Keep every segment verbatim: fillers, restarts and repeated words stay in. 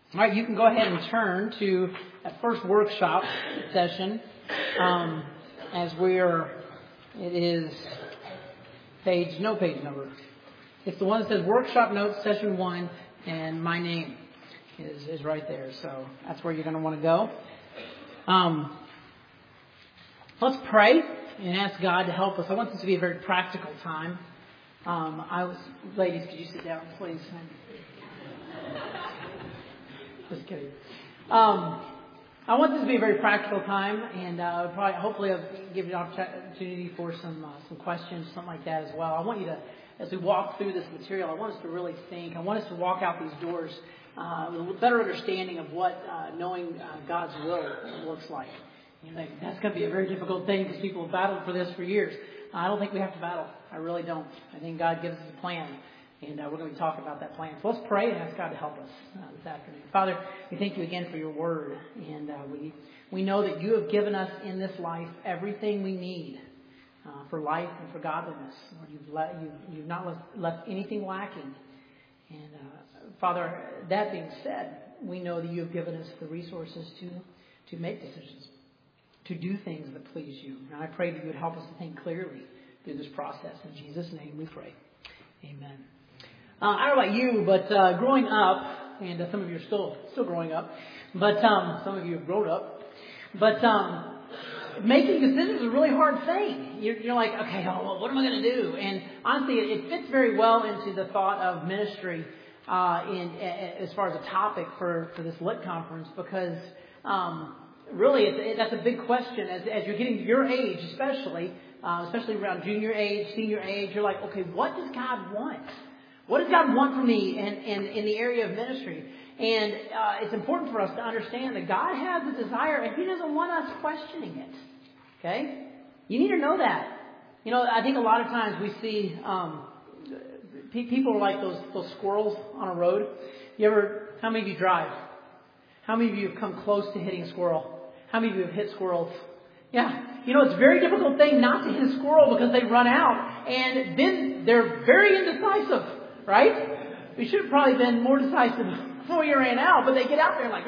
All right, you can go ahead and turn to that first workshop session. Um, as we're, it is page, no page number. It's the one that says Workshop Notes, Session one, and my name is, is right there. So that's where you're going to want to go. Um, let's pray and ask God to help us. I want this to be a very practical time. Um, I was, ladies, could you sit down, please? Just kidding. Um, I want this to be a very practical time, and uh, probably, hopefully, I'll give you an opportunity for some uh, some questions, something like that as well. I want you to, as we walk through this material, I want us to really think. I want us to walk out these doors uh, with a better understanding of what uh, knowing uh, God's will looks like. You know, that's going to be a very difficult thing because people have battled for this for years. I don't think we have to battle. I really don't. I think God gives us a plan. And uh, we're going to be talking about that plan. So let's pray and ask God to help us uh, this afternoon. Father, we thank you again for your word. And uh, we we know that you have given us in this life everything we need uh, for life and for godliness. Lord, you've, let, you've, you've not left, left anything lacking. And uh, Father, that being said, we know that you have given us the resources to, to make decisions, to do things that please you. And I pray that you would help us to think clearly through this process. In Jesus' name we pray. Amen. Uh, I don't know about you, but uh, growing up, and uh, some of you are still still growing up, but um, some of you have grown up, but um, making decisions is a really hard thing. You're, you're like, okay, oh, well, what am I going to do? And honestly, it, it fits very well into the thought of ministry uh, in, in as far as a topic for, for this Lit conference, because um, really, it's, it, that's a big question as as you're getting to your age, especially, uh, especially around junior age, senior age. You're like, okay, what does God want? What does God want from me in, in, in the area of ministry? And uh, it's important for us to understand that God has a desire and He doesn't want us questioning it. Okay? You need to know that. You know, I think a lot of times we see um, pe- people are like those, those squirrels on a road. You ever, how many of you drive? How many of you have come close to hitting a squirrel? How many of you have hit squirrels? Yeah. You know, it's a very difficult thing not to hit a squirrel because they run out and then they're very indecisive. Right? We should have probably been more decisive before you ran out, but they get out there like,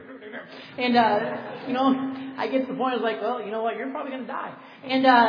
and, uh, you know, I get to the point, I was like, well, you know what, you're probably going to die. And, uh,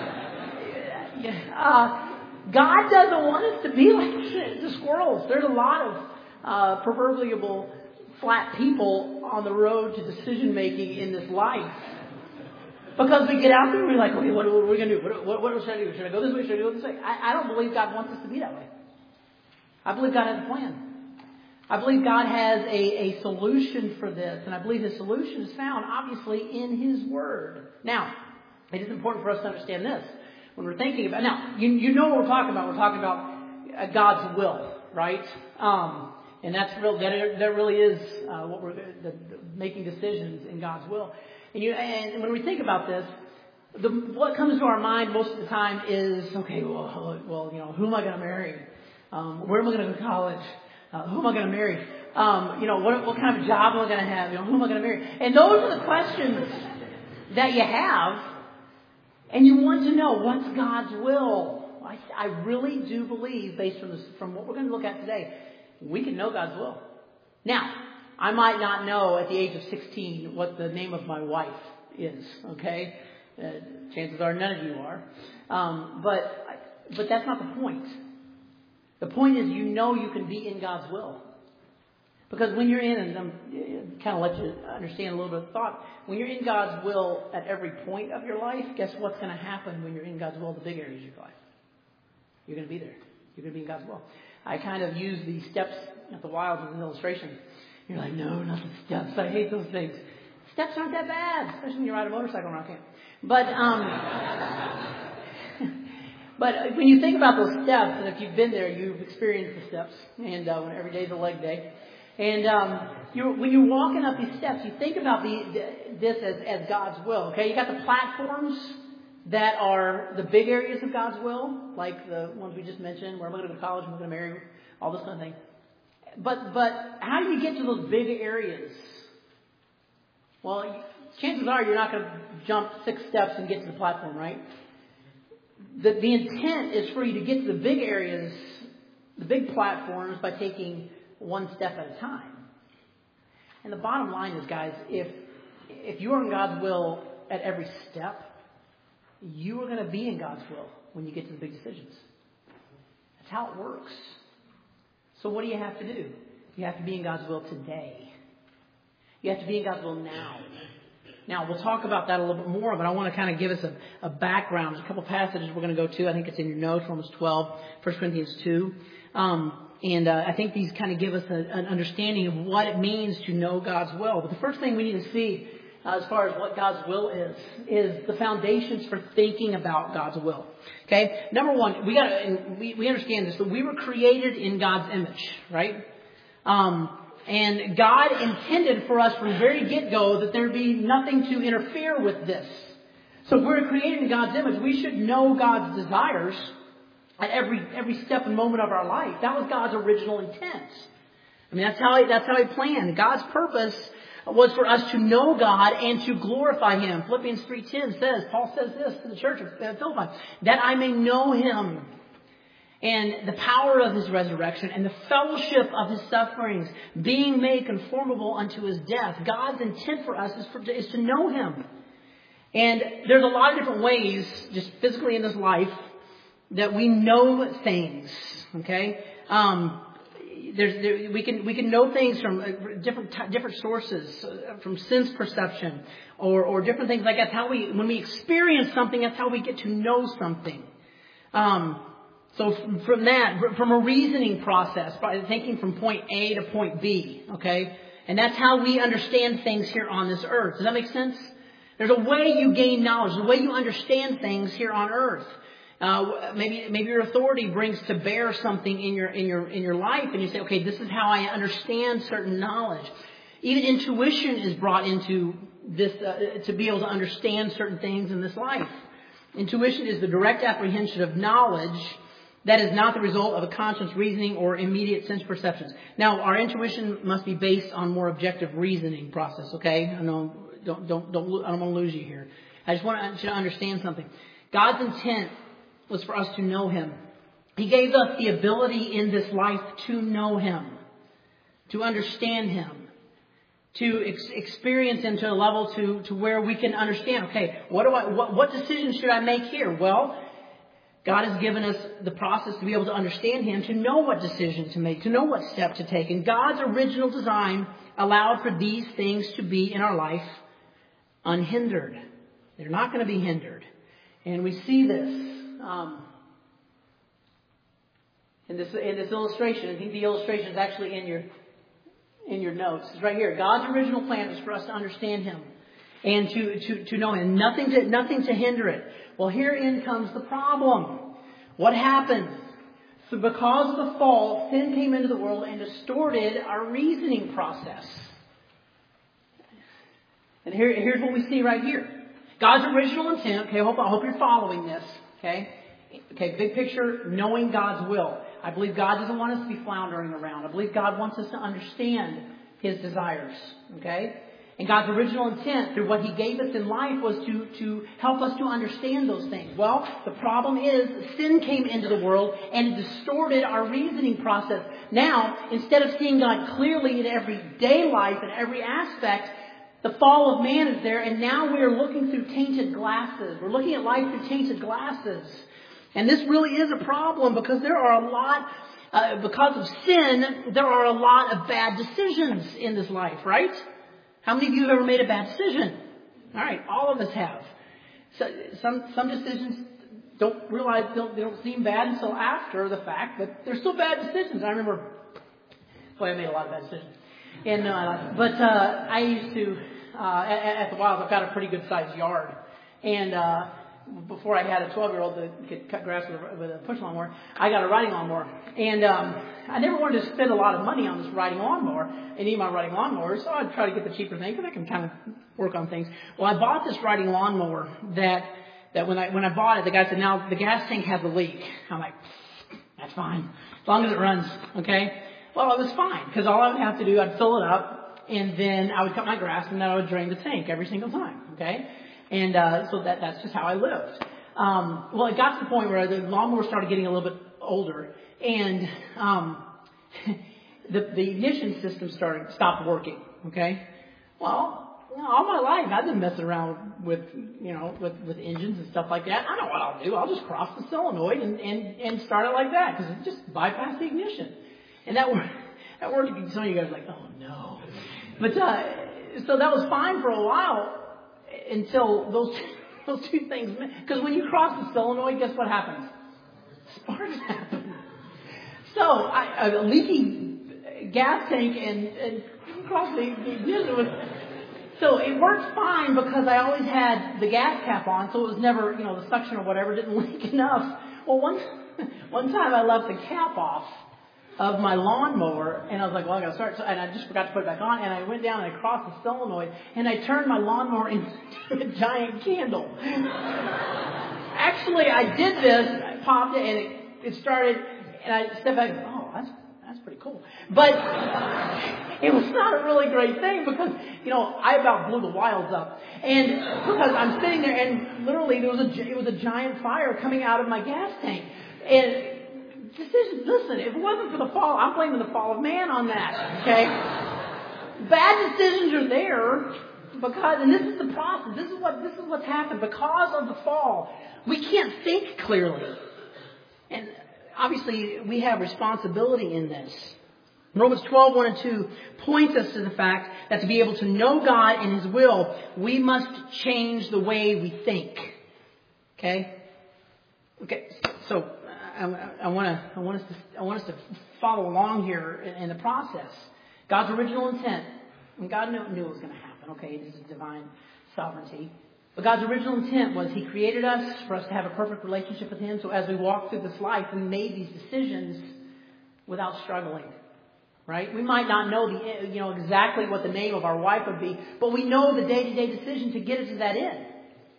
uh, God doesn't want us to be like the squirrels. There's a lot of, uh, proverbial flat people on the road to decision making in this life. Because we get out there and we're like, okay, what, what are we going to do? What, what, what should I do? Should I go this way? Should I go this way? I, I don't believe God wants us to be that way. I believe God has a plan. I believe God has a, a solution for this. And I believe His solution is found, obviously, in His Word. Now, it is important for us to understand this. When we're thinking about... Now, you, you know what we're talking about. We're talking about God's will, right? Um, and that's real, that, that really is uh, what we're... The, the, making decisions in God's will. And, you, and when we think about this, the, what comes to our mind most of the time is, okay, well, well you know, who am I going to marry? Um, where am I going to go to college? Uh, who am I going to marry? Um, you know, what, what kind of job am I going to have? You know, who am I going to marry? And those are the questions that you have, and you want to know what's God's will. I, I really do believe, based from this, from what we're going to look at today, we can know God's will. Now, I might not know at the age of sixteen what the name of my wife is. Okay, uh, chances are none of you are, um, but but that's not the point. The point is, you know you can be in God's will. Because when you're in, and I'm kind of let you understand a little bit of thought, when you're in God's will at every point of your life, guess what's going to happen when you're in God's will in the big areas of your life? You're going to be there. You're going to be in God's will. I kind of use the steps at the Wilds as an illustration. You're like, no, not the steps. I hate those things. Steps aren't that bad, especially when you ride a motorcycle around camp. But, um... But when you think about those steps, and if you've been there, you've experienced the steps, and uh, when every day is a leg day. And um, you're, when you're walking up these steps, you think about the, the, this as, as God's will. Okay, you got the platforms that are the big areas of God's will, like the ones we just mentioned, where am I going to go to college, am I going to marry, all this kind of thing. But but how do you get to those big areas? Well, chances are you're not going to jump six steps and get to the platform, right? The, the intent is for you to get to the big areas, the big platforms, by taking one step at a time. And the bottom line is, guys, if if you're in God's will at every step, you are going to be in God's will when you get to the big decisions. That's how it works. So what do you have to do? You have to be in God's will today. You have to be in God's will now. Now, we'll talk about that a little bit more, but I want to kind of give us a, a background. There's a couple passages we're going to go to. I think it's in your notes, Romans twelve, First Corinthians two. Um, and uh, I think these kind of give us a, an understanding of what it means to know God's will. But the first thing we need to see uh, as far as what God's will is, is the foundations for thinking about God's will. Okay? Number one, we got and we, we understand this, that we were created in God's image, right? Um And God intended for us from the very get-go that there be nothing to interfere with this. So if we're created in God's image, we should know God's desires at every every step and moment of our life. That was God's original intent. I mean, that's how he, that's how He planned. God's purpose was for us to know God and to glorify Him. Philippians three ten says, Paul says this to the church of Philippi, that I may know Him and the power of His resurrection and the fellowship of His sufferings, being made conformable unto His death. God's intent for us is, for, is to know Him. And there's a lot of different ways, just physically in this life, that we know things. Okay, um, there's there, we can we can know things from different different sources, from sense perception, or or different things like that. How we when we experience something, that's how we get to know something. Um, So from that, from a reasoning process, by thinking from point A to point B, okay? And that's how we understand things here on this earth. Does that make sense? There's a way you gain knowledge, the way you understand things here on earth. Uh, maybe maybe your authority brings to bear something in your in your in your life, and you say, okay, this is how I understand certain knowledge. Even intuition is brought into this uh, to be able to understand certain things in this life. Intuition is the direct apprehension of knowledge that is not the result of a conscious reasoning or immediate sense perceptions. Now, our intuition must be based on more objective reasoning process, okay? I know, don't, don't, don't, I don't want to lose you here. I just want you to understand something. God's intent was for us to know Him. He gave us the ability in this life to know Him, to understand Him, to ex- experience Him to a level to, to where we can understand, okay, what do I, what, what decision should I make here? Well, God has given us the process to be able to understand Him, to know what decision to make, to know what step to take. And God's original design allowed for these things to be in our life unhindered. They're not going to be hindered. And we see this um, in this in this illustration. I think the illustration is actually in your in your notes. It's right here. God's original plan was for us to understand Him and to to to know Him. Nothing to nothing to hinder it. Well, herein comes the problem. What happened? So because of the fall, sin came into the world and distorted our reasoning process. And here, here's what we see right here. God's original intent. Okay, I hope, I hope you're following this. Okay, okay, big picture, knowing God's will. I believe God doesn't want us to be floundering around. I believe God wants us to understand His desires. Okay? And God's original intent through what He gave us in life was to, to help us to understand those things. Well, the problem is sin came into the world and distorted our reasoning process. Now, instead of seeing God clearly in everyday life and every aspect, the fall of man is there, and now we are looking through tainted glasses. We're looking at life through tainted glasses. And this really is a problem because there are a lot, uh, because of sin, there are a lot of bad decisions in this life, right? How many of you have ever made a bad decision? All right, all of us have. So, some some decisions don't realize don't, they don't seem bad until after the fact, but they're still bad decisions. I remember, boy, I made a lot of bad decisions. And uh, but uh, I used to uh, at, at the Wilds. I've got a pretty good sized yard, and uh, before I had a twelve-year-old that could cut grass with a, with a push lawnmower, I got a riding lawnmower, and um, I never wanted to spend a lot of money on this riding lawnmower. And even my riding lawnmower, so I'd try to get the cheaper thing because I can kind of work on things. Well, I bought this riding lawnmower that that when I when I bought it, the guy said, "Now the gas tank has a leak." I'm like, "That's fine, as long as it runs." Okay. Well, it was fine because all I would have to do, I'd fill it up, and then I would cut my grass, and then I would drain the tank every single time. Okay. And uh, so that that's just how I lived. Um, well, it got to the point where the lawnmower started getting a little bit older, and um, the, the ignition system started stopped working. Okay, well. You know, all my life, I've been messing around with, you know, with, with engines and stuff like that. I know what I'll do. I'll just cross the solenoid and, and, and start it like that because it just bypass the ignition. And that worked. That worked. Some of you guys are like, oh no. But uh, so that was fine for a while until those those two things. Because when you cross the solenoid, guess what happens? Sparks happen. So I, a leaky gas tank and, and cross the ignition was. So it worked fine because I always had the gas cap on, so it was never, you know, the suction or whatever didn't leak enough. Well, one one time I left the cap off of my lawnmower, and I was like, well, I got to start, so, and I just forgot to put it back on, and I went down and I crossed the solenoid, and I turned my lawnmower into a giant candle. Actually, I did this, I popped it, and it, it started, and I stepped back, oh, that's that's pretty cool. But it was not a really great thing because, you know, I about blew the wilds up. And because I'm sitting there and literally there was a, it was a giant fire coming out of my gas tank. And decisions, listen, if it wasn't for the fall, I'm blaming the fall of man on that. Okay? Bad decisions are there because, and this is the process. This is what, this is what's happened. Because of the fall, we can't think clearly. And obviously, we have responsibility in this. Romans twelve, one and two points us to the fact that to be able to know God and His will, we must change the way we think. Okay? Okay. So I, I want to, I want us to, I want us to follow along here in, in the process. God's original intent, and God knew, knew it was going to happen. Okay, this is divine sovereignty. But God's original intent was He created us for us to have a perfect relationship with Him. So as we walk through this life, we made these decisions without struggling. Right? We might not know the, you know, exactly what the name of our wife would be, but we know the day-to-day decision to get us to that end.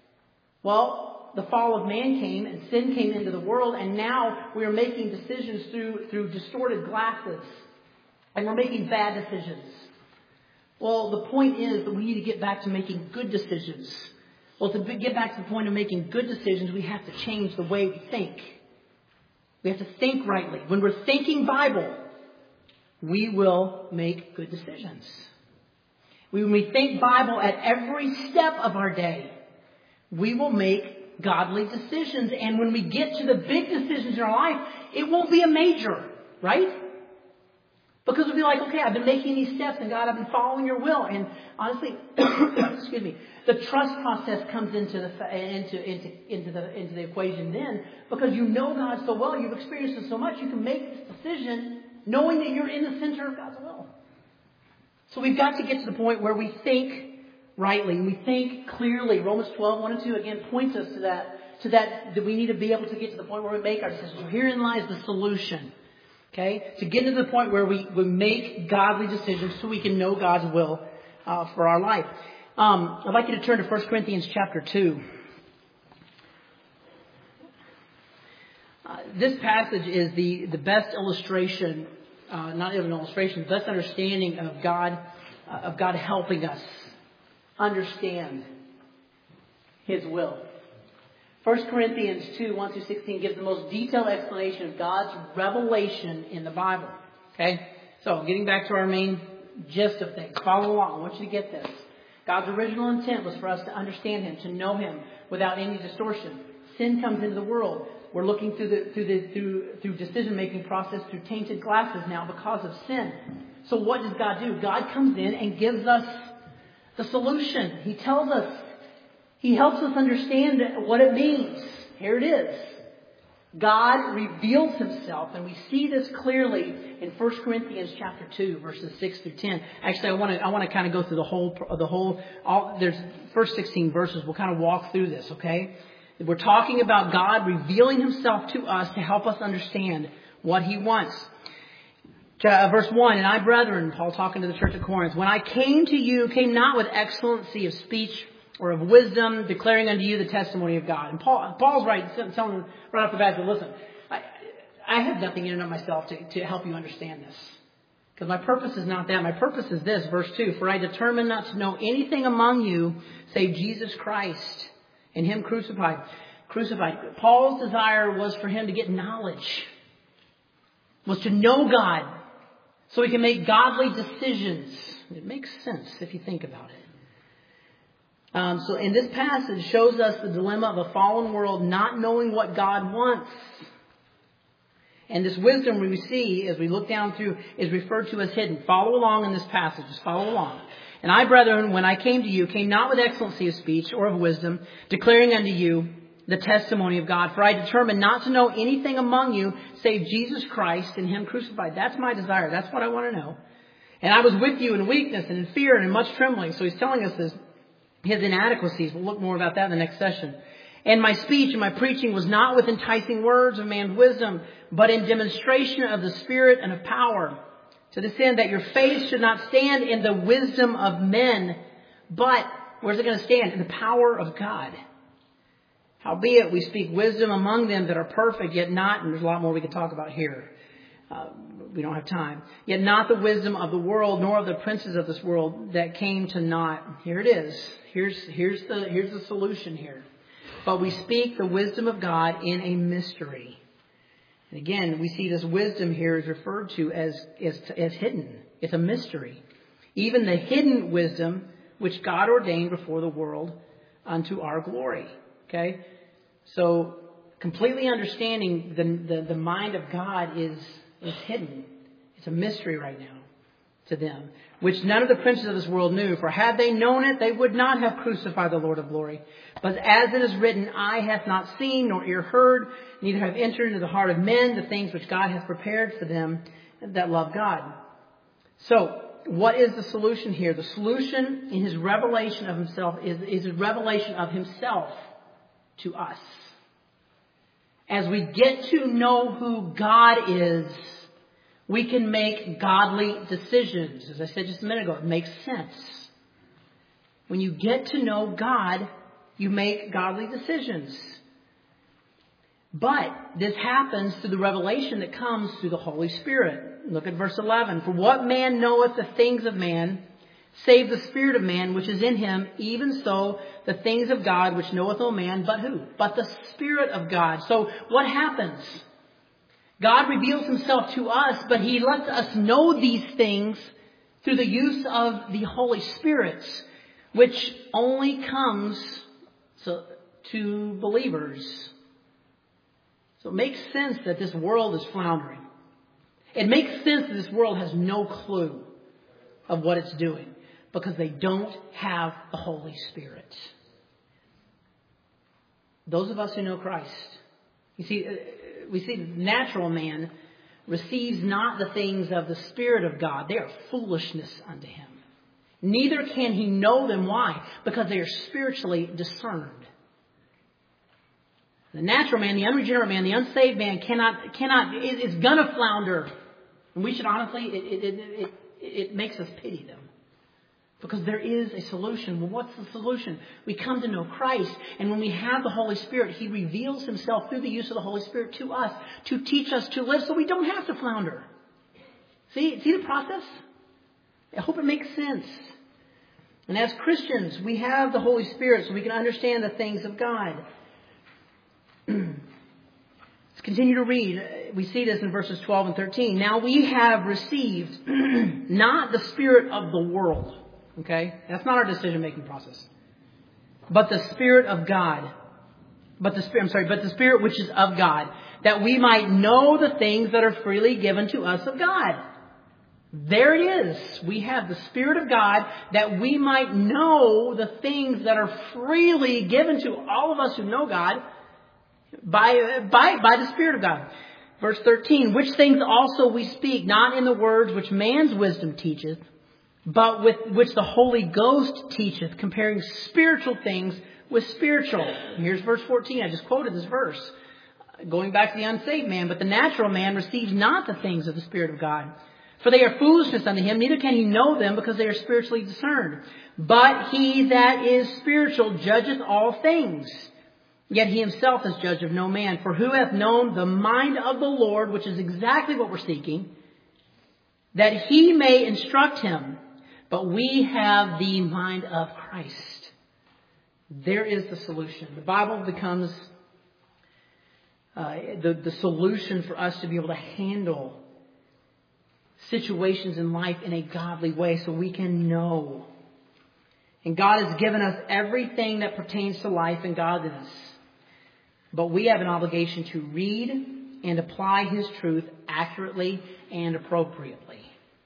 Well, the fall of man came and sin came into the world, and now we are making decisions through through distorted glasses, and we're making bad decisions. Well, the point is that we need to get back to making good decisions. Well, to get back to the point of making good decisions, we have to change the way we think. We have to think rightly. When we're thinking Bible, we will make good decisions. When we think Bible at every step of our day, we will make godly decisions. And when we get to the big decisions in our life, it won't be a major, right? Because we'll be like, okay, I've been making these steps, and God, I've been following your will. And honestly, excuse me, the trust process comes into the into into into the into the equation then, because you know God so well, you've experienced it so much, you can make this decision knowing that you're in the center of God's will. So we've got to get to the point where we think rightly, we think clearly. Romans twelve, one and two again points us to that to that that we need to be able to get to the point where we make our decisions. So herein lies the solution. Okay, to get to the point where we, we make godly decisions so we can know God's will uh, for our life. Um, I'd like you to turn to First Corinthians chapter two. Uh, this passage is the, the best illustration, uh, not even an illustration, the best understanding of God, uh, of God helping us understand His will. First Corinthians two, one through sixteen gives the most detailed explanation of God's revelation in the Bible. Okay? So, getting back to our main gist of things. Follow along. I want you to get this. God's original intent was for us to understand Him, to know Him without any distortion. Sin comes into the world. We're looking through the through the through through decision-making process through tainted glasses now because of sin. So what does God do? God comes in and gives us the solution. He tells us. He helps us understand what it means. Here it is. God reveals Himself, and we see this clearly in First Corinthians chapter two, verses six through ten. Actually, I want to I want to kind of go through the whole the whole. All, there's first sixteen verses. We'll kind of walk through this. Okay, we're talking about God revealing Himself to us to help us understand what He wants. Verse one, and I, brethren, Paul talking to the church of Corinth, when I came to you, came not with excellency of speech or of wisdom, declaring unto you the testimony of God. And Paul, Paul's right, telling them right off the bat, listen, I, I have nothing in and of myself to, to help you understand this. Because my purpose is not that. My purpose is this, verse two. For I determined not to know anything among you save Jesus Christ and Him crucified. Crucified. Paul's desire was for him to get knowledge. Was to know God. So we can make godly decisions. It makes sense if you think about it. Um, so in this passage shows us the dilemma of a fallen world not knowing what God wants. And this wisdom we see as we look down through is referred to as hidden. Follow along in this passage. Just follow along. And I, brethren, when I came to you, came not with excellency of speech or of wisdom, declaring unto you the testimony of God. For I determined not to know anything among you save Jesus Christ and Him crucified. That's my desire. That's what I want to know. And I was with you in weakness and in fear and in much trembling. So he's telling us this, his inadequacies. We'll look more about that in the next session. And my speech and my preaching was not with enticing words of man's wisdom, but in demonstration of the Spirit and of power, to this end that your faith should not stand in the wisdom of men, but, where's it going to stand? In the power of God. Howbeit we speak wisdom among them that are perfect, yet not, and there's a lot more we could talk about here. Uh, we don't have time. Yet not the wisdom of the world, nor of the princes of this world that came to naught. Here it is. Here's, here's the, here's the solution here. But we speak the wisdom of God in a mystery. And again, we see this wisdom here is referred to as, as, as hidden. It's a mystery. Even the hidden wisdom which God ordained before the world unto our glory. Okay? So, completely understanding the, the, the mind of God is, is hidden. It's a mystery right now to them, which none of the princes of this world knew. For had they known it, they would not have crucified the Lord of glory. But as it is written, eye hath not seen, nor ear heard, neither have entered into the heart of men the things which God hath prepared for them that love God. So, what is the solution here? The solution in His revelation of Himself is, is a revelation of Himself to us. As we get to know who God is, we can make godly decisions. As I said just a minute ago, it makes sense. When you get to know God, you make godly decisions. But this happens through the revelation that comes through the Holy Spirit. Look at verse eleven. For what man knoweth the things of man, save the Spirit of man which is in him, even so the things of God which knoweth no man, but who? But the Spirit of God. So what happens? God reveals Himself to us, but He lets us know these things through the use of the Holy Spirit, which only comes so, to believers. So it makes sense that this world is floundering. It makes sense that this world has no clue of what it's doing because they don't have the Holy Spirit. Those of us who know Christ, you see, we see the natural man receives not the things of the Spirit of God. They are foolishness unto him. Neither can he know them. Why? Because they are spiritually discerned. The natural man, the unregenerate man, the unsaved man cannot, cannot, it, it's gonna flounder. And we should honestly, it, it, it, it, it makes us pity them. Because there is a solution. Well, what's the solution? We come to know Christ. And when we have the Holy Spirit, He reveals Himself through the use of the Holy Spirit to us to teach us to live so we don't have to flounder. See, see the process? I hope it makes sense. And as Christians, we have the Holy Spirit so we can understand the things of God. Let's continue to read. We see this in verses twelve and thirteen. Now we have received not the spirit of the world. Okay? That's not our decision-making process. But the Spirit of God. But the Spirit, I'm sorry, but the Spirit which is of God. That we might know the things that are freely given to us of God. There it is. We have the Spirit of God that we might know the things that are freely given to all of us who know God by, by, by the Spirit of God. Verse thirteen, which things also we speak, not in the words which man's wisdom teacheth, but with which the Holy Ghost teacheth, comparing spiritual things with spiritual. Here's verse fourteen. I just quoted this verse. Going back to the unsaved man. But the natural man receives not the things of the Spirit of God. For they are foolishness unto him, neither can he know them, because they are spiritually discerned. But he that is spiritual judgeth all things. Yet he himself is judge of no man. For who hath known the mind of the Lord, which is exactly what we're seeking, that he may instruct him. But we have the mind of Christ. There is the solution. The Bible becomes uh, the, the solution for us to be able to handle situations in life in a godly way so we can know. And God has given us everything that pertains to life and godliness. But we have an obligation to read and apply His truth accurately and appropriately.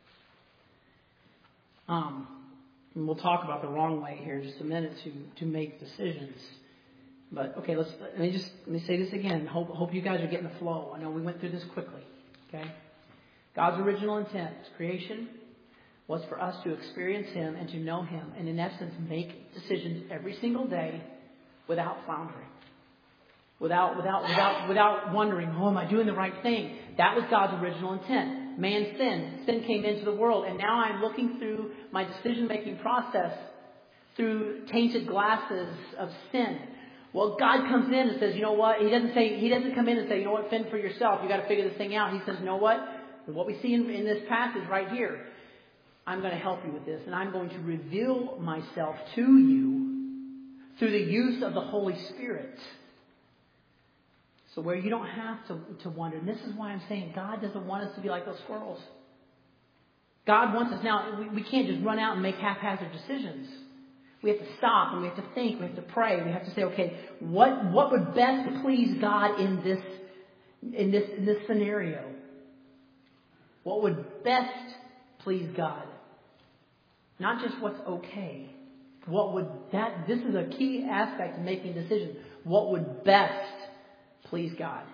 Um, and we'll talk about the wrong way here in just a minute to, to make decisions. But okay, let's let me just let me say this again. Hope hope you guys are getting the flow. I know we went through this quickly. Okay, God's original intent, creation, was for us to experience Him and to know Him, and in essence, make decisions every single day without floundering, without without without without wondering, oh, am I doing the right thing? That was God's original intent. Man sinned. Sin came into the world, and now I'm looking through my decision-making process through tainted glasses of sin. Well, God comes in and says, you know what? He doesn't say, He doesn't come in and say, you know what, fend for yourself. You got to figure this thing out. He says, you know what? What we see in, in this passage right here, I'm going to help you with this, and I'm going to reveal myself to you through the use of the Holy Spirit. So where you don't have to, to wonder. And this is why I'm saying God doesn't want us to be like those squirrels. God wants us now. We, we can't just run out and make haphazard decisions. We have to stop and we have to think. We have to pray. We have to say, okay, what what would best please God in this in this in this scenario? What would best please God? Not just what's okay. What would that? This is a key aspect of making decisions. What would best please God?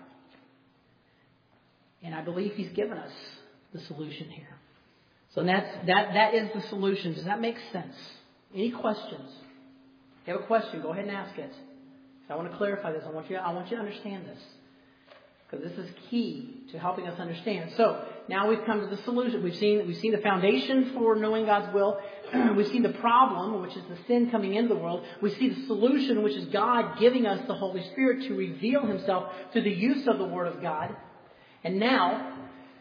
And I believe He's given us the solution here. So that's that. That is the solution. Does that make sense? Any questions? If you have a question, go ahead and ask it. So I want to clarify this. I want you. I want you to understand this, because this is key to helping us understand. So now we've come to the solution. We've seen we've seen the foundation for knowing God's will. We've seen the problem, which is the sin coming into the world. We see the solution, which is God giving us the Holy Spirit to reveal Himself through the use of the Word of God. And now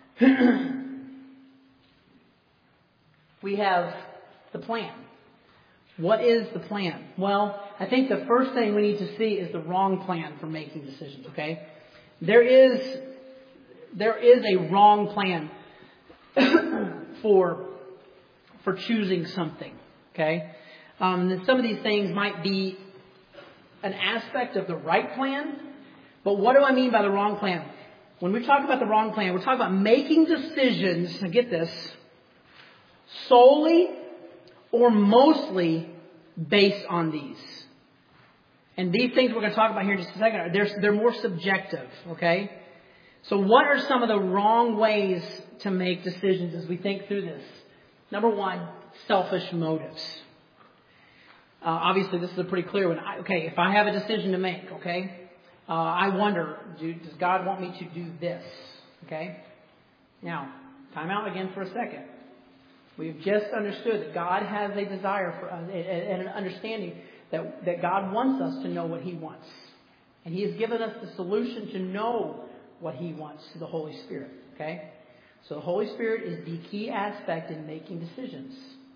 we have the plan. What is the plan? Well, I think the first thing we need to see is the wrong plan for making decisions. Okay, there is there is a wrong plan for for choosing something. Okay, um, and some of these things might be an aspect of the right plan, but what do I mean by the wrong plan? When we talk about the wrong plan, we're talking about making decisions. Now get this, solely or mostly based on these. And these things we're going to talk about here in just a second, they're, they're more subjective, okay? So what are some of the wrong ways to make decisions as we think through this? Number one, selfish motives. Uh, obviously, this is a pretty clear one. I, okay, if I have a decision to make, okay, uh, I wonder, do, does God want me to do this? Okay? Now, time out again for a second. We've just understood that God has a desire for us and an understanding that, that God wants us to know what He wants. And He has given us the solution to know what He wants through the Holy Spirit. Okay? So the Holy Spirit is the key aspect in making decisions.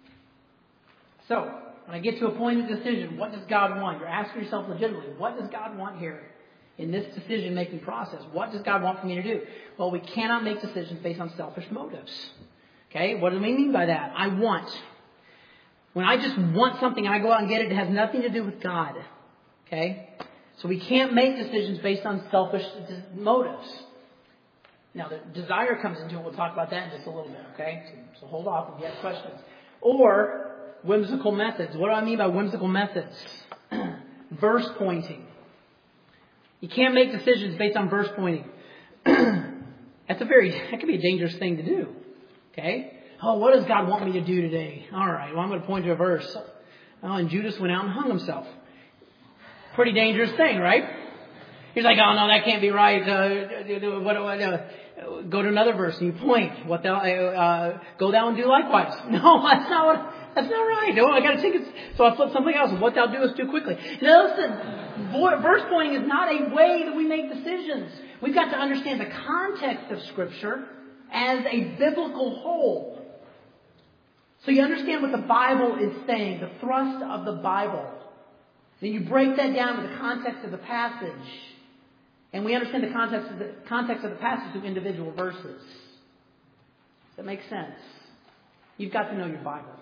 So, when I get to a point of decision, what does God want? You're asking yourself legitimately, what does God want here in this decision-making process? What does God want for me to do? Well, we cannot make decisions based on selfish motives. Okay, what do we mean by that? I want. When I just want something and I go out and get it, it has nothing to do with God. Okay? So we can't make decisions based on selfish motives. Now, the desire comes into it. We'll talk about that in just a little bit. Okay? So, so hold off if you have questions. Or whimsical methods. What do I mean by whimsical methods? Verse pointing. You can't make decisions based on verse pointing. That's a very, that can be a dangerous thing to do. Okay? Oh, what does God want me to do today? All right, well, I'm going to point to a verse. Oh, and Judas went out and hung himself. Pretty dangerous thing, right? He's like, oh, no, that can't be right. Uh, what, what, uh, go to another verse and you point. What thou, uh, go thou and do likewise. No, that's not what, that's not right. No, I got to think it's, so I flip something else. What thou doest, do quickly. Now, listen, verse pointing is not a way that we make decisions. We've got to understand the context of Scripture as a biblical whole. So you understand what the Bible is saying, the thrust of the Bible. Then you break that down to the context of the passage. And we understand the context of the context of the passage through individual verses. Does That makes sense. You've got to know your Bible.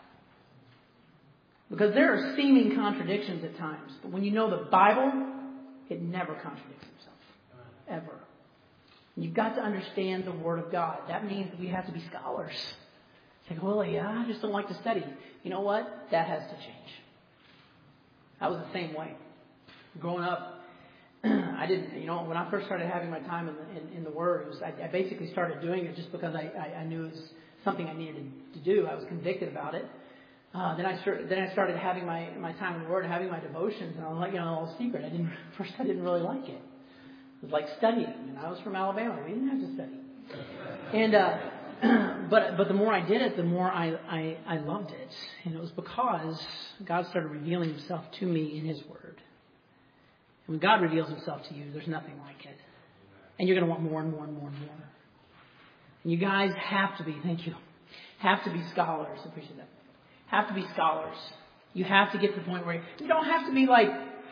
Because there are seeming contradictions at times. But when you know the Bible, it never contradicts itself. Ever. You've got to understand the Word of God. That means we have to be scholars. It's like, well, yeah, I just don't like to study. You know what? That has to change. I was the same way. Growing up, I didn't, you know, when I first started having my time in the, in, in the Word, it was, I, I basically started doing it just because I, I, I knew it was something I needed to do. I was convicted about it. Uh, then I started, then I started having my, my time in the Word, having my devotions, and I was like, you know, a little secret. I didn't, first I didn't really like it. It was like studying, and I was from Alabama. We didn't have to study. And, uh, but, but the more I did it, the more I, I, I loved it. And it was because God started revealing Himself to me in His Word. And when God reveals Himself to you, there's nothing like it. And you're going to want more and more and more and more. And you guys have to be, thank you, have to be scholars. I appreciate that. Have to be scholars. You have to get to the point where you don't have to be like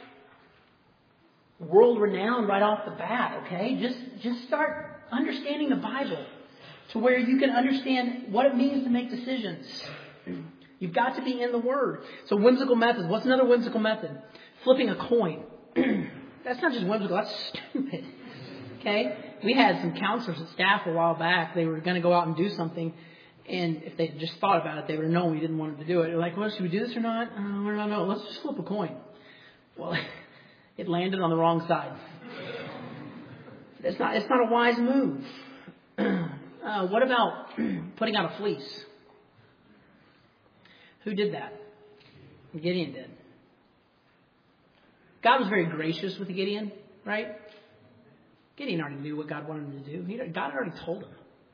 world renowned right off the bat, okay? Just, just start understanding the Bible to where you can understand what it means to make decisions. You've got to be in the Word. So whimsical methods. What's another whimsical method? Flipping a coin. That's not just whimsical. That's stupid. Okay? We had some counselors and staff a while back. They were going to go out and do something. And if they just thought about it, they would have known we didn't want them to do it. They're like, well, should we do this or not? Uh, I don't know. Let's just flip a coin. Well, it landed on the wrong side. It's not, it's not a wise move. Uh, what about putting out a fleece? Who did that? Gideon did. God was very gracious with Gideon, right? Gideon already knew what God wanted him to do. He, God already told him.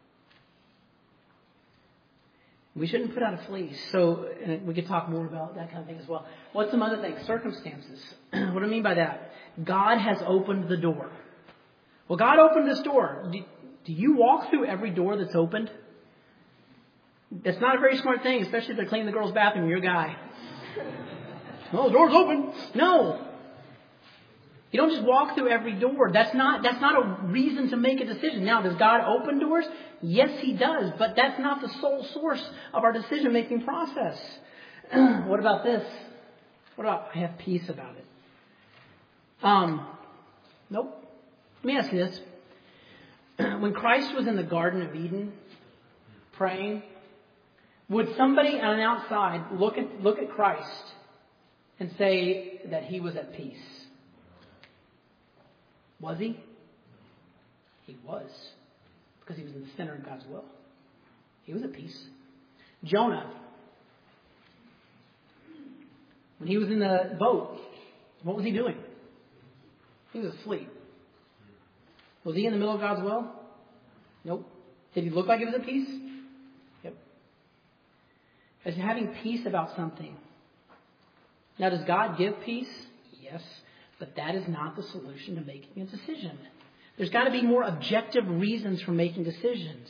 We shouldn't put out a fleece. So and we could talk more about that kind of thing as well. What's some other things? Circumstances. What do I mean by that? God has opened the door. Well, God opened this door. Do, do you walk through every door that's opened? That's not a very smart thing, especially if they're cleaning the girl's bathroom. You're a guy. Oh, the door's open. No. You don't just walk through every door. That's not, that's not a reason to make a decision. Now, does God open doors? Yes, He does. But that's not the sole source of our decision-making process. What about this? What about I have peace about it? Um, nope. Let me ask you this. When Christ was in the Garden of Eden praying, would somebody on the outside look at, look at Christ and say that He was at peace? Was He? He was. Because He was in the center of God's will. He was at peace. Jonah, when he was in the boat, what was he doing? He was asleep. Was he in the middle of God's will? Nope. Did he look like he was at peace? Yep. As having peace about something. Now, does God give peace? Yes. But that is not the solution to making a decision. There's got to be more objective reasons for making decisions.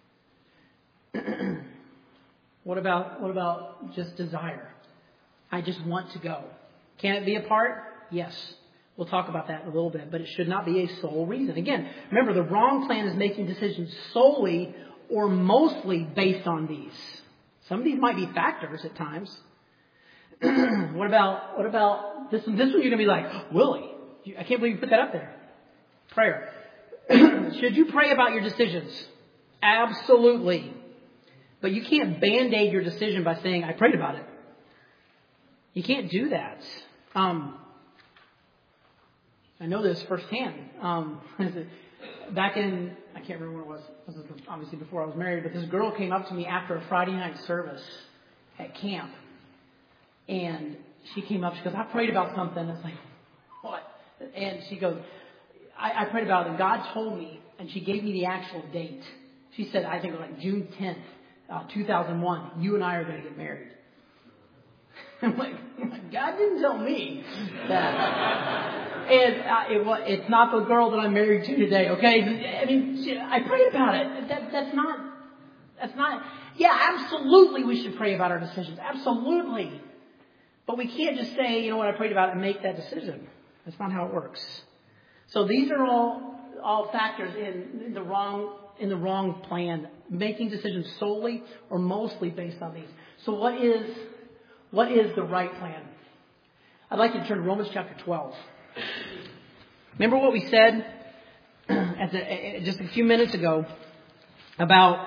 What about what about just desire? I just want to go. Can it be a part? Yes. We'll talk about that in a little bit, but it should not be a sole reason. Again, remember, the wrong plan is making decisions solely or mostly based on these. Some of these might be factors at times. What about what about this one? This one you're going to be like, Willie, I can't believe you put that up there. Prayer. Should you pray about your decisions? Absolutely. But you can't band-aid your decision by saying, I prayed about it. You can't do that. Um, I know this firsthand. Um, back in, I can't remember when it was. This was obviously before I was married, but this girl came up to me after a Friday night service at camp. And she came up, she goes, I prayed about something. I was like, what? And she goes, I, I prayed about it, and God told me, and she gave me the actual date. She said, I think it was like June tenth, uh, two thousand one, you and I are going to get married. I'm like, God didn't tell me that. And uh, it, it's not the girl that I'm married to today, okay? I mean, she, I prayed about it. That, that's not, that's not, yeah, absolutely we should pray about our decisions. Absolutely. But we can't just say, you know what, I prayed about it and make that decision. That's not how it works. So these are all, all factors in the wrong in the wrong plan, making decisions solely or mostly based on these. So what is what is the right plan? I'd like you to turn to Romans chapter twelve. Remember what we said at the, just a few minutes ago about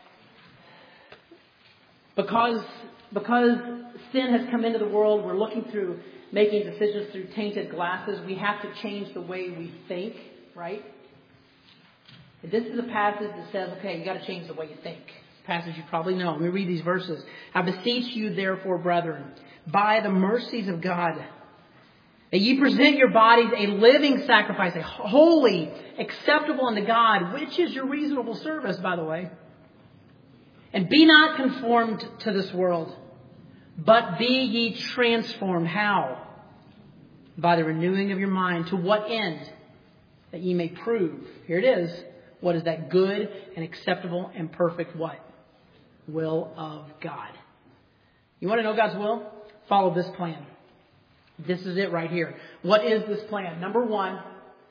because because sin has come into the world, we're looking through making decisions through tainted glasses. We have to change the way we think, right? And this is a passage that says, okay, you got to change the way you think. Passage you probably know. Let me read these verses. I beseech you, therefore, brethren, by the mercies of God, that ye present your bodies a living sacrifice, a holy, acceptable unto God, which is your reasonable service, by the way. And be not conformed to this world, but be ye transformed. How? By the renewing of your mind. To what end? That ye may prove. Here it is. What is that good and acceptable and perfect what? Will of God. You want to know God's will? Follow this plan. This is it right here. What is this plan? Number one,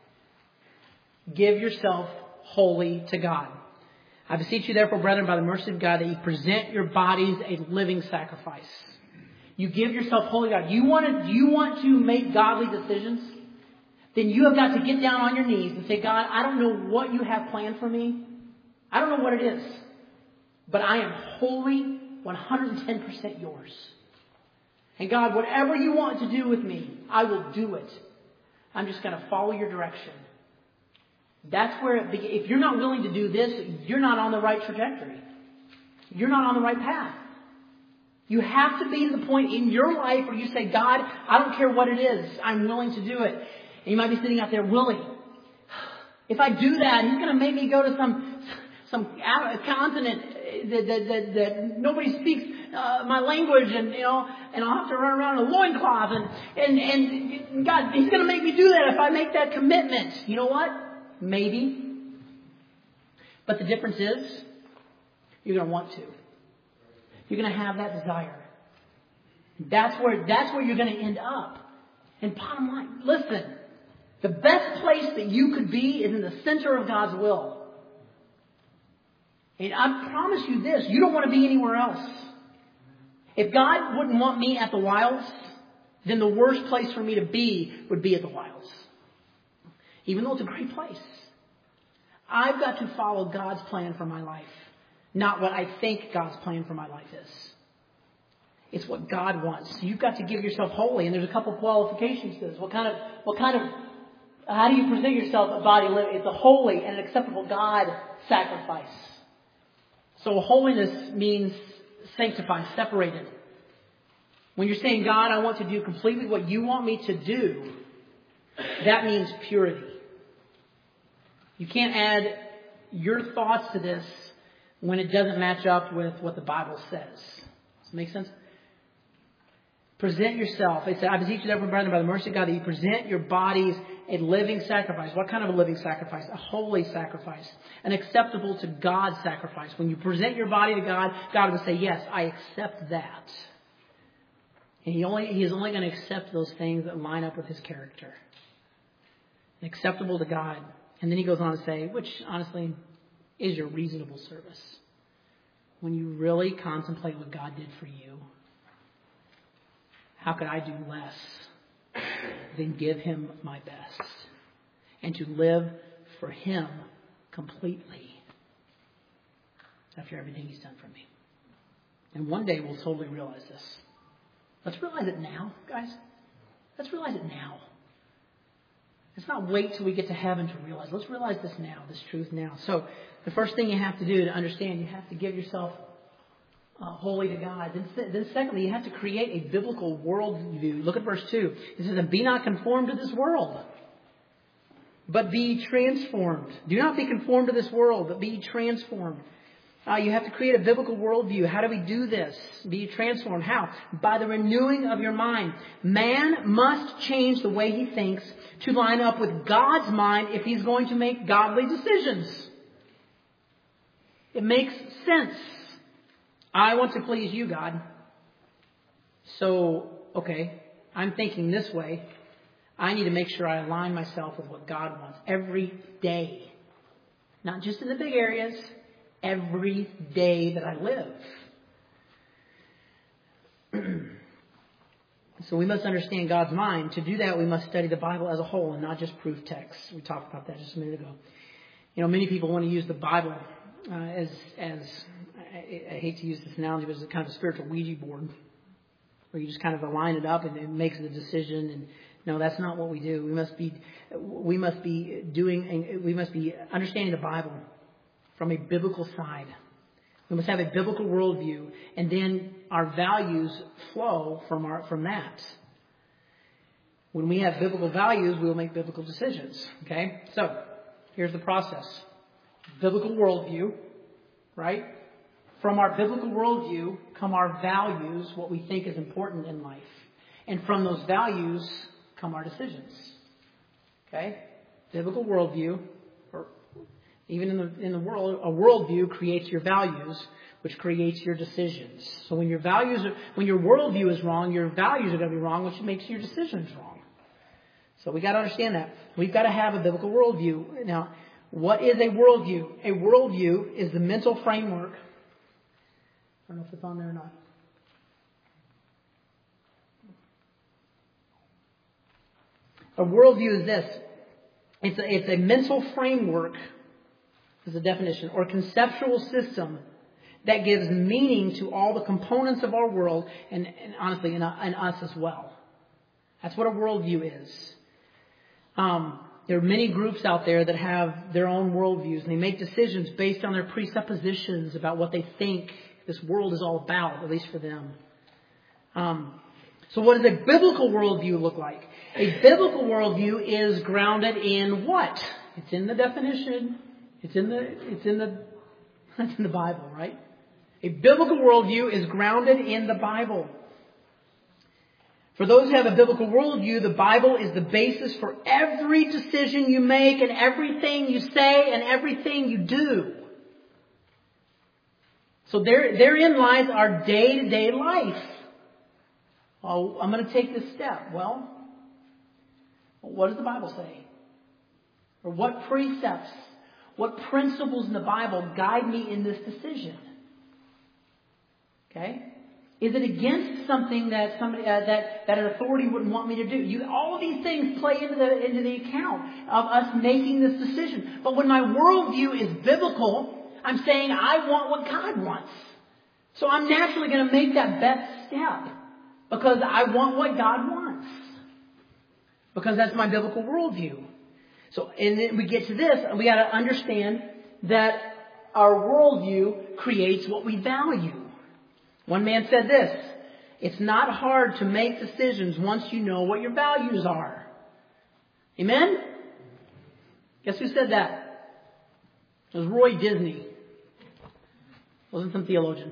give yourself wholly to God. I beseech you therefore, brethren, by the mercy of God, that you present your bodies a living sacrifice. You give yourself wholly to God. You want to, you want to make godly decisions? Then you have got to get down on your knees and say, God, I don't know what you have planned for me. I don't know what it is. But I am wholly one hundred ten percent yours. And God, whatever you want to do with me, I will do it. I'm just going to follow your direction. That's where, it begins. If you're not willing to do this, you're not on the right trajectory. You're not on the right path. You have to be to the point in your life where you say, God, I don't care what it is. I'm willing to do it. And you might be sitting out there, Willie, if I do that, he's going to make me go to some some continent that, that, that, that nobody speaks uh, my language, and you know, and I'll have to run around in a loincloth, and, and, and God, he's going to make me do that if I make that commitment. You know what? Maybe. But the difference is, you're going to want to. You're going to have that desire. That's where, that's where you're going to end up. And bottom line, listen, the best place that you could be is in the center of God's will. And I promise you this, you don't want to be anywhere else. If God wouldn't want me at the wilds, then the worst place for me to be would be at the wilds. Even though it's a great place. I've got to follow God's plan for my life. Not what I think God's plan for my life is. It's what God wants. So you've got to give yourself wholly. And there's a couple of qualifications to this. What kind of, what kind of, how do you present yourself a body living? It's a holy and an acceptable God sacrifice. So holiness means sanctified, separated. When you're saying, God, I want to do completely what you want me to do, that means purity. You can't add your thoughts to this when it doesn't match up with what the Bible says. Does that make sense? Present yourself. It said, I beseech you therefore, brethren, by the mercy of God, that you present your bodies a living sacrifice. What kind of a living sacrifice? A holy sacrifice. An acceptable to God sacrifice. When you present your body to God, God will say, yes, I accept that. And he only He is only going to accept those things that line up with His character. Acceptable to God. And then he goes on to say, which honestly is your reasonable service. When you really contemplate what God did for you, how could I do less than give Him my best and to live for Him completely after everything He's done for me? And one day we'll totally realize this. Let's realize it now, guys. Let's realize it now. Let's not wait till we get to heaven to realize. Let's realize this now, this truth now. So the first thing you have to do to understand, you have to give yourself uh, wholly to God. Then, then secondly, you have to create a biblical worldview. Look at verse two. It says, and be not conformed to this world, but be transformed. Do not be conformed to this world, but be transformed. Uh, you have to create a biblical worldview. How do we do this? Be transformed. How? By the renewing of your mind. Man must change the way he thinks to line up with God's mind if he's going to make godly decisions. It makes sense. I want to please you, God. So, okay, I'm thinking this way. I need to make sure I align myself with what God wants every day. Not just in the big areas, every day that I live. So we must understand God's mind. To do that, we must study the Bible as a whole and not just proof texts. We talked about that just a minute ago. You know, many people want to use the Bible uh, as, as I, I hate to use this analogy, but it's kind of a spiritual Ouija board, where you just kind of line it up and it makes the decision. And no, that's not what we do. We must be, we must be doing, we must be understanding the Bible from a biblical side. We must have a biblical worldview, and then our values flow from our from that. When we have biblical values, we will make biblical decisions. Okay? So, here's the process. Biblical worldview, right? From our biblical worldview come our values, what we think is important in life. And from those values come our decisions. Okay? Biblical worldview, or even in the in the world, a worldview creates your values, which creates your decisions. So when your values, are, when your worldview is wrong, your values are going to be wrong, which makes your decisions wrong. So we got to understand that. We've got to have a biblical worldview. Now, what is a worldview? A worldview is the mental framework. I don't know if it's on there or not. A worldview is this. It's a, it's a mental framework, is the definition, or conceptual system that gives meaning to all the components of our world, and, and honestly, in, in us as well. That's what a worldview is. Um, there are many groups out there that have their own worldviews, and they make decisions based on their presuppositions about what they think this world is all about, at least for them. Um, so what does a biblical worldview look like? A biblical worldview is grounded in what? It's in the definition. It's in the, it's in the, that's in the Bible, right? A biblical worldview is grounded in the Bible. For those who have a biblical worldview, the Bible is the basis for every decision you make and everything you say and everything you do. So there, therein lies our day-to-day life. Oh, I'm going to take this step. Well, what does the Bible say? Or what precepts, what principles in the Bible guide me in this decision? Okay? Is it against something that somebody uh, that that an authority wouldn't want me to do? You, all of these things play into the into the account of us making this decision. But when my worldview is biblical, I'm saying I want what God wants. So I'm naturally going to make that best step because I want what God wants. Because that's my biblical worldview. So, and then we get to this, we got to understand that our worldview creates what we value. One man said this: it's not hard to make decisions once you know what your values are. Amen? Guess who said that? It was Roy Disney. Wasn't some theologian.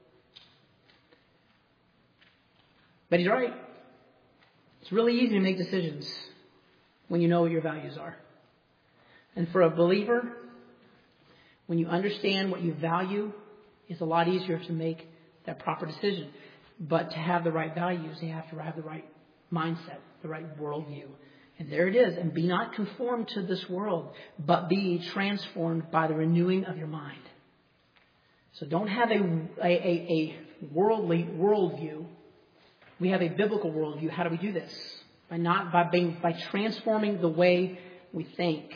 But he's right. It's really easy to make decisions when you know what your values are. And for a believer, when you understand what you value, it's a lot easier to make that proper decision. But to have the right values, you have to have the right mindset, the right worldview. And there it is. And be not conformed to this world, but be transformed by the renewing of your mind. So don't have a, a, a, a worldly worldview. We have a biblical worldview. How do we do this? By not by being by transforming the way we think.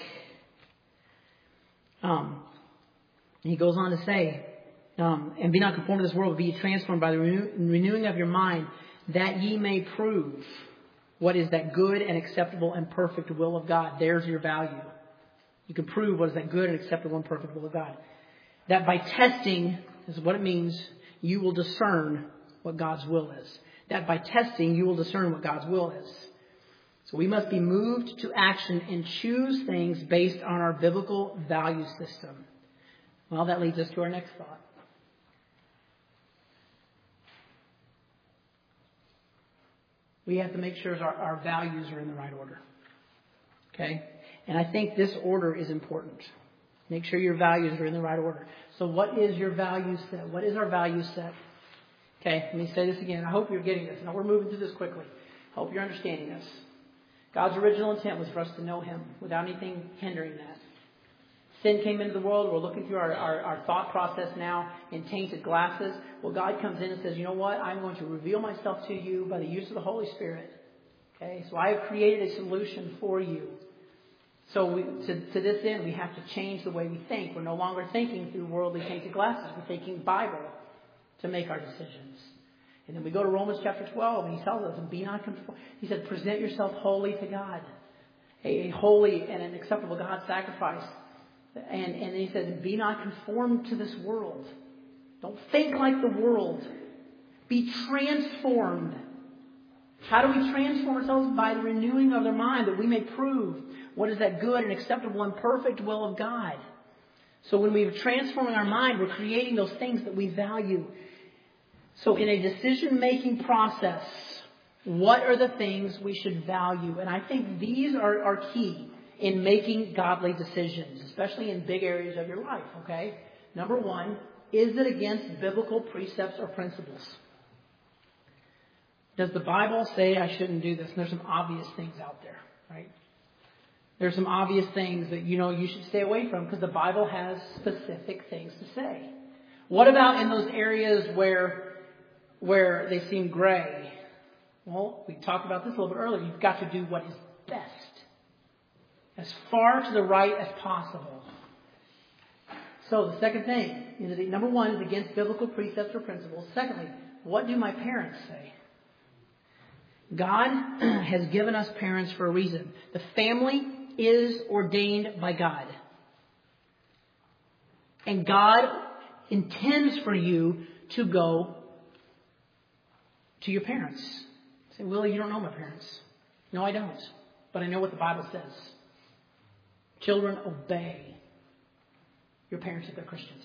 Um, he goes on to say, um, and be not conformed to this world, but be transformed by the renew, renewing of your mind, that ye may prove what is that good and acceptable and perfect will of God. There's your value. You can prove what is that good and acceptable and perfect will of God. That by testing, is what it means, you will discern what God's will is. That by testing, you will discern what God's will is. So we must be moved to action and choose things based on our biblical value system. Well, that leads us to our next thought. We have to make sure our, our values are in the right order. Okay? And I think this order is important. Make sure your values are in the right order. So what is your value set? What is our value set? Okay, let me say this again. I hope you're getting this. Now, we're moving through this quickly. I hope you're understanding this. God's original intent was for us to know Him without anything hindering that. Sin came into the world. We're looking through our, our, our thought process now in tainted glasses. Well, God comes in and says, you know what? I'm going to reveal myself to you by the use of the Holy Spirit. Okay, so I have created a solution for you. So we, to, to this end, we have to change the way we think. We're no longer thinking through worldly tainted glasses. We're thinking Bible to make our decisions. And then we go to Romans chapter twelve, and he tells us, be not conformed. He said, present yourself holy to God. A holy and an acceptable God sacrifice. And, and then he says, be not conformed to this world. Don't think like the world. Be transformed. How do we transform ourselves? By the renewing of their mind, that we may prove what is that good and acceptable and perfect will of God. So when we're transforming our mind, we're creating those things that we value. So in a decision-making process, what are the things we should value? And I think these are, are key in making godly decisions, especially in big areas of your life, okay? Number one, is it against biblical precepts or principles? Does the Bible say I shouldn't do this? And there's some obvious things out there, right? There's some obvious things that, you know, you should stay away from because the Bible has specific things to say. What about in those areas where, where they seem gray? Well, we talked about this a little bit earlier. You've got to do what is best. As far to the right as possible. So the second thing is that number one is against biblical precepts or principles. Secondly, what do my parents say? God has given us parents for a reason. The family is ordained by God. And God intends for you to go to your parents. Say, Willie, you don't know my parents. No, I don't. But I know what the Bible says. Children, obey your parents if they're Christians.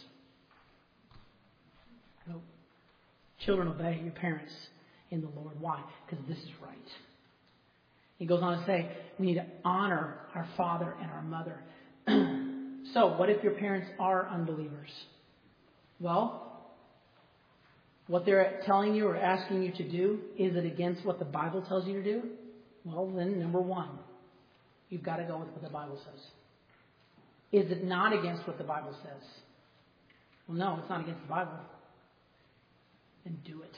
No. Children, obey your parents in the Lord. Why? Because this is right. He goes on to say, we need to honor our father and our mother. So, what if your parents are unbelievers? Well, what they're telling you or asking you to do, is it against what the Bible tells you to do? Well, then, number one, you've got to go with what the Bible says. Is it not against what the Bible says? Well, no, it's not against the Bible. Then do it.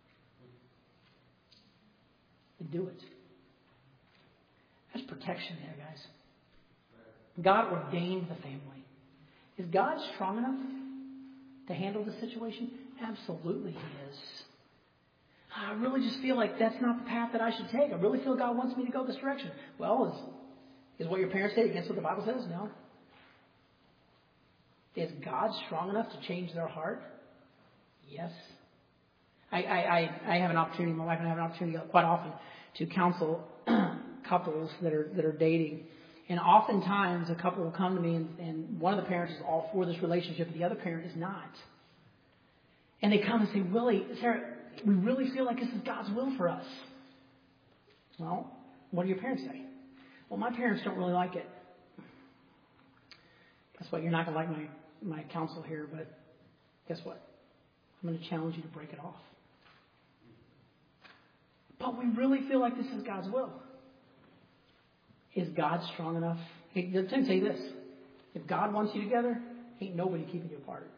Then do it. There's protection there, guys. God ordained the family. Is God strong enough to handle the situation? Absolutely He is. I really just feel like that's not the path that I should take. I really feel God wants me to go this direction. Well, is, is what your parents say against what the Bible says? No. Is God strong enough to change their heart? Yes. I, I, I, I have an opportunity, my wife and I have an opportunity quite often to counsel couples that are that are dating. And oftentimes a couple will come to me and, and one of the parents is all for this relationship, but the other parent is not. And they come and say, Willie, Sarah, we really feel like this is God's will for us. Well, what do your parents say? Well, my parents don't really like it. Guess what? You're not going to like my, my counsel here, but guess what? I'm going to challenge you to break it off. But we really feel like this is God's will. Is God strong enough? Hey, let me tell you this. If God wants you together, ain't nobody keeping you apart.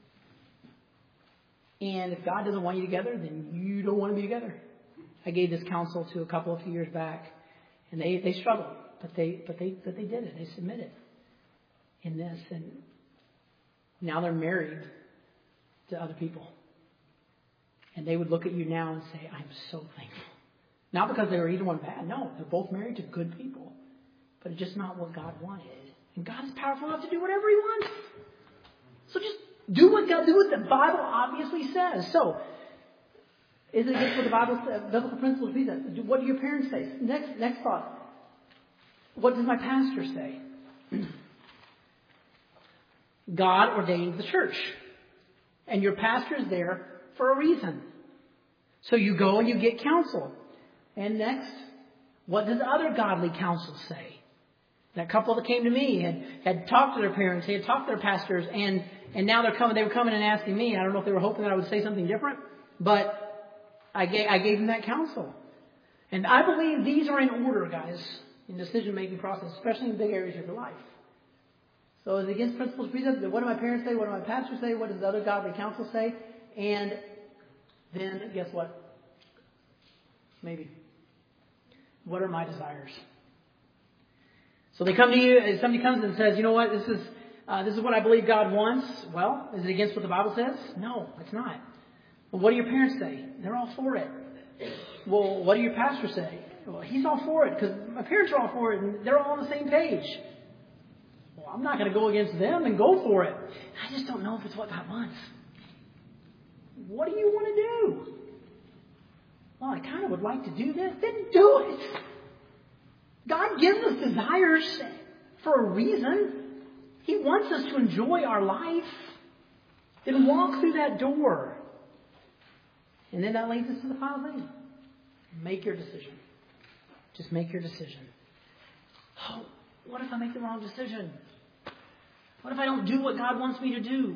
And if God doesn't want you together, then you don't want to be together. I gave this counsel to a couple a few years back, and they, they struggled, but they but they but they did it. They submitted in this, and now they're married to other people. And they would look at you now and say, I'm so thankful. Not because they were either one bad. No, they're both married to good people. But it's just not what God wanted. And God is powerful enough to do whatever He wants. So just do what God, do what the Bible obviously says. So, is it against what the Bible says? Biblical principles be that? What do your parents say? Next, next thought. What does my pastor say? God ordained the church. And your pastor is there for a reason. So you go and you get counsel. And next, what does other godly counsel say? That couple that came to me had, had talked to their parents, they had talked to their pastors, and, and now they're coming, they were coming and asking me. I don't know if they were hoping that I would say something different, but I gave, I gave them that counsel. And I believe these are in order, guys, in decision-making process, especially in big areas of your life. So is it against principles of precepts? What do my parents say? What do my pastors say? What does the other godly counsel say? And then, guess what? Maybe. What are my desires? So they come to you, and somebody comes and says, you know what, this is uh, this is what I believe God wants. Well, is it against what the Bible says? No, it's not. Well, what do your parents say? They're all for it. Well, what do your pastors say? Well, he's all for it because my parents are all for it and they're all on the same page. Well, I'm not going to go against them and go for it. I just don't know if it's what God wants. What do you want to do? Well, I kind of would like to do this. Then do it. God gives us desires for a reason. He wants us to enjoy our life. Then walk through that door. And then that leads us to the final thing. Make your decision. Just make your decision. Oh, what if I make the wrong decision? What if I don't do what God wants me to do?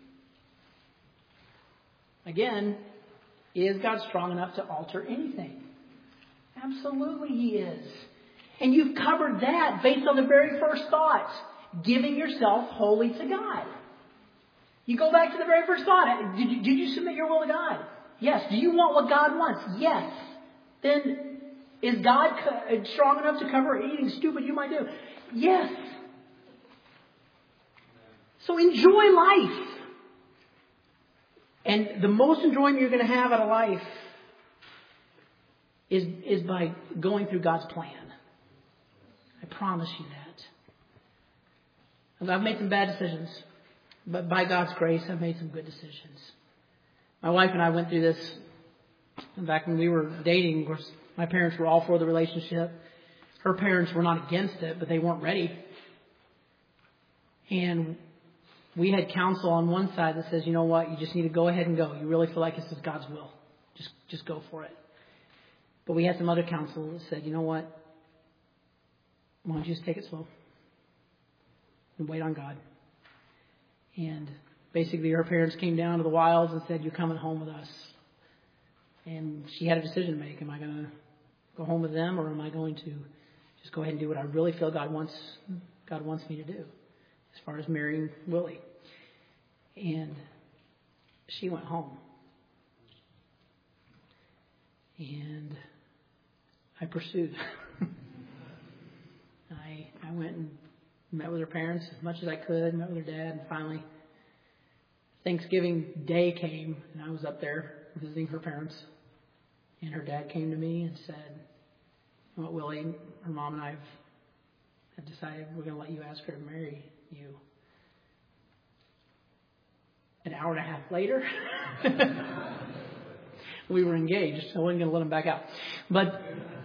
Again, is God strong enough to alter anything? Absolutely He is. And you've covered that based on the very first thought. Giving yourself wholly to God. You go back to the very first thought. Did you, did you submit your will to God? Yes. Do you want what God wants? Yes. Then is God strong enough to cover anything stupid you might do? Yes. So enjoy life. And the most enjoyment you're going to have out of life is, is by going through God's plan. I promise you that. I've made some bad decisions, but by God's grace, I've made some good decisions. My wife and I went through this back when we were dating. Of course, my parents were all for the relationship. Her parents were not against it, but they weren't ready. And we had counsel on one side that says, you know what, you just need to go ahead and go. You really feel like this is God's will. Just, just go for it. But we had some other counsel that said, you know what, why don't you just take it slow and wait on God. And basically her parents came down to the wilds and said, you're coming home with us. And she had a decision to make. Am I going to go home with them, or am I going to just go ahead and do what I really feel God wants God wants me to do as far as marrying Willie? And she went home. And I pursued. I I went and met with her parents as much as I could, met with her dad, and finally Thanksgiving Day came, and I was up there visiting her parents. And her dad came to me and said, well, Willie, her mom and I have, have decided we're going to let you ask her to marry you. An hour and a half later, we were engaged. I wasn't going to let him back out. But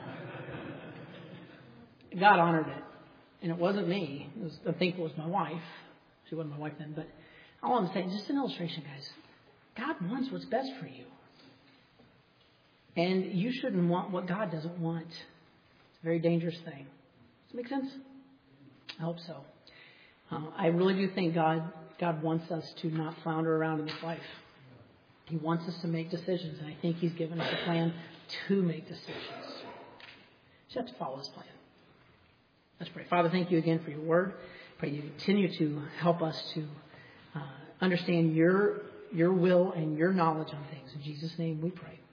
God honored it. And it wasn't me. It was, I think it was my wife. She wasn't my wife then. But all I'm saying, just an illustration, guys. God wants what's best for you. And you shouldn't want what God doesn't want. It's a very dangerous thing. Does that make sense? I hope so. Uh, I really do think God God wants us to not flounder around in this life. He wants us to make decisions. And I think He's given us a plan to make decisions. Just have to follow His plan. Let's pray. Father, thank you again for your word. Pray you continue to help us to uh, understand your, your will and your knowledge on things. In Jesus' name we pray.